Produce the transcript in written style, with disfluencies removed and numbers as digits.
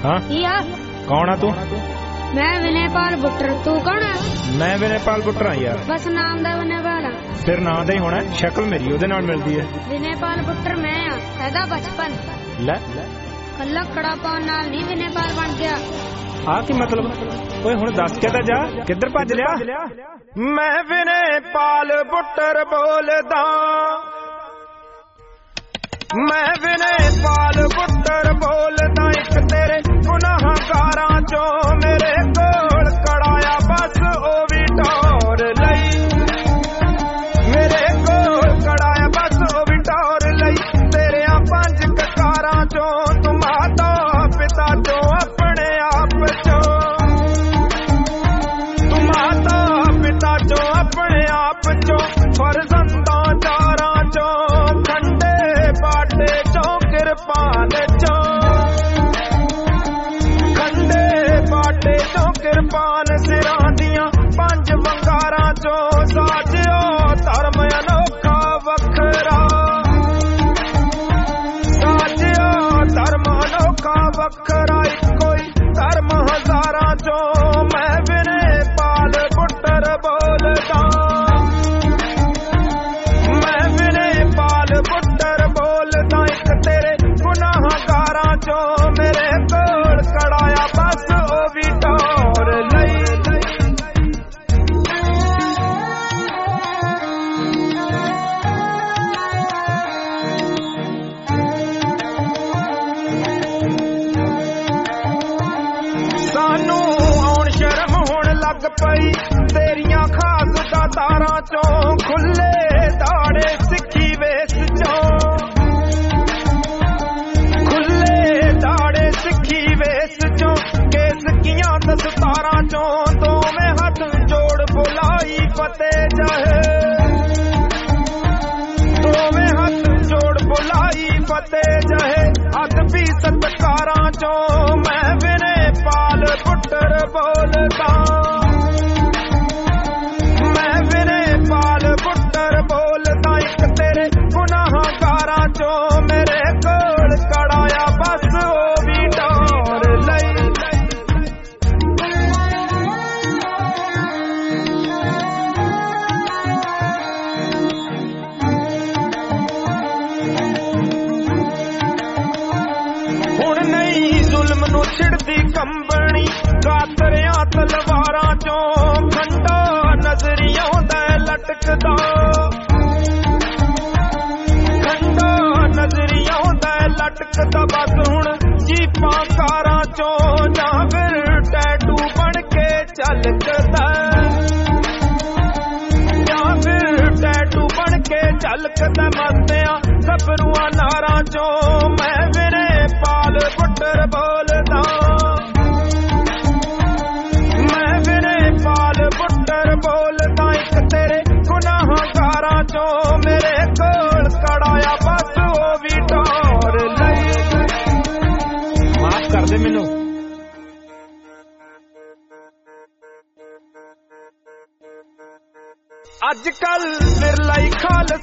हाँ कौन आ तू? मैं विनयपाल बुट्टर। तू कौन है? मैं विनयपाल बुट्टर हाँ यार। बस नाम दा विनयपाल आ। फिर नाम दा ही होना, शक्ल मेरी ओदे नाल मिलदी है। विनयपाल बुट्टर मैं आ, एदा बचपन ले कल्ला कड़ा पाउण नाल नहीं विनयपाल बन गया। आ की मतलब? ओए हुण दस के ता जा, किधर भज लिया? मैं विनयपाल बुट्टर बोलदा, मैं विनयपाल बुट्टर बोलदा। एक तेरे गुनाहगारां चों मेरे कोल कड़ाया बस ओ भी टोर लई, मेरे कोल कड़ाया बस ओ भी टोर लई। तेरे पंज ककारां चों तू माता पिता चों अपने आप चों, तू माता पिता चों अपने आप चों फर्जंदां चारां चों खंडे बाटे चों किरपान चों, खंडे बाटे चों किरपान सिरां दियां पंज वंगारां चों साजियो धर्म अनोखा वखरा, साजियो धर्म अनोखा वखरा। कोई धर्म हजारां चों मैं विनयपाल बुट्टर बोलदा, मैं विनयपाल बुट्टर बोलदा। एक तेरे गुनाहगारां चों मेरे कोल कड़ाया बस ओ भी टोर लई। सानू आउण शर्म हुण लग पई तेरियां खास दातारां चों खुले दाड़े सिक्खी वेस चों, खुले दाड़े सिक्खी वेस चों केस कियां दस्तारां चों दोवें हथ जोड़ बुलाई फतेह जाहे, दोवें हथ जोड़ बुलाई फतेह जाहे। अदबी सत्कारां चों मैं विनयपाल बुट्टर बोलदा, मैं विनयपाल बुट्टर बोलदा। एक तेरे गुनाहगारां चों मेरे कोल कड़ाया बस ओ भी टोर लई। हुण नहीं जुल्म नूं छिड़दी कंबणी कातरियां तलवारां चों खंडा नजरी आउंदा लटकदा, खंडा नजरी आउंदा लटकदा। बस हुण जीपां कारां चों जां फिर टैटू बन के झलकदा, जां फिर टैटू बन के झलकदा। मस्तियां गभरूआं नारां चों मैं विनयपाल बुट्टर बोलदा, मैं विनयपाल बुट्टर बोलदा। एक तेरे गुनाहगारां चों मेरे कोल कड़ाया बस ओ भी टोर लई। माफ कर दे मैनू। अज कल विरला ही खालसा